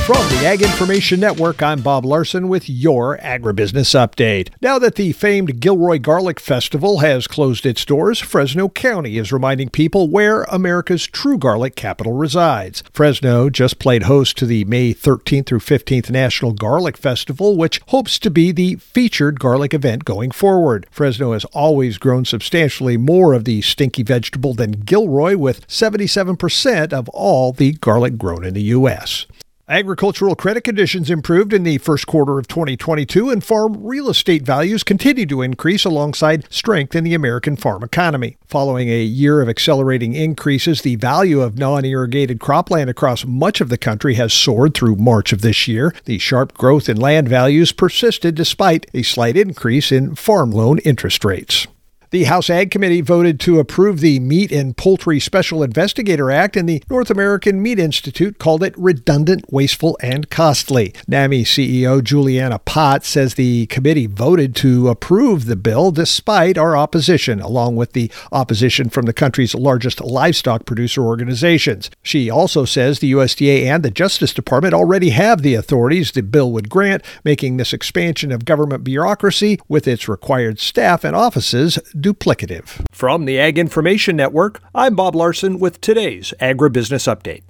From the Ag Information Network, I'm Bob Larson with your Agribusiness Update. Now that the famed Gilroy Garlic Festival has closed its doors, Fresno County is reminding people where America's true garlic capital resides. Fresno just played host to the May 13th through 15th National Garlic Festival, which hopes to be the featured garlic event going forward. Fresno has always grown substantially more of the stinky vegetable than Gilroy, with 77% of all the garlic grown in the U.S. Agricultural credit conditions improved in the first quarter of 2022, and farm real estate values continue to increase alongside strength in the American farm economy. Following a year of accelerating increases, the value of non-irrigated cropland across much of the country has soared through March of this year. The sharp growth in land values persisted despite a slight increase in farm loan interest rates. The House Ag Committee voted to approve the Meat and Poultry Special Investigator Act, and the North American Meat Institute called it redundant, wasteful, and costly. NAMI CEO Juliana Pott says the committee voted to approve the bill despite our opposition, along with the opposition from the country's largest livestock producer organizations. She also says the USDA and the Justice Department already have the authorities the bill would grant, making this expansion of government bureaucracy with its required staff and offices duplicative. From the Ag Information Network, I'm Bob Larson with today's Agribusiness Update.